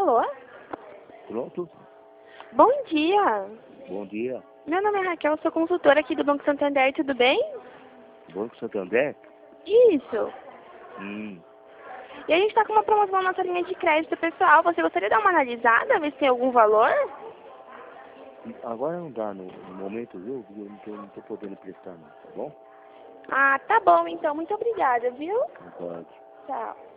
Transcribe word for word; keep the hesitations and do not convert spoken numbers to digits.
Alô? Pronto? Bom dia. Bom dia. Meu nome é Raquel, sou consultora aqui do Banco Santander, tudo bem? Banco Santander? Isso. Hum. E a gente está com uma promoção na nossa linha de crédito pessoal. Você gostaria de dar uma analisada, ver se tem algum valor? Agora não dá no, no momento, viu? Porque eu não tô, não tô podendo prestar, não, tá bom? Ah, tá bom então. Muito obrigada, viu? Não pode. Tchau.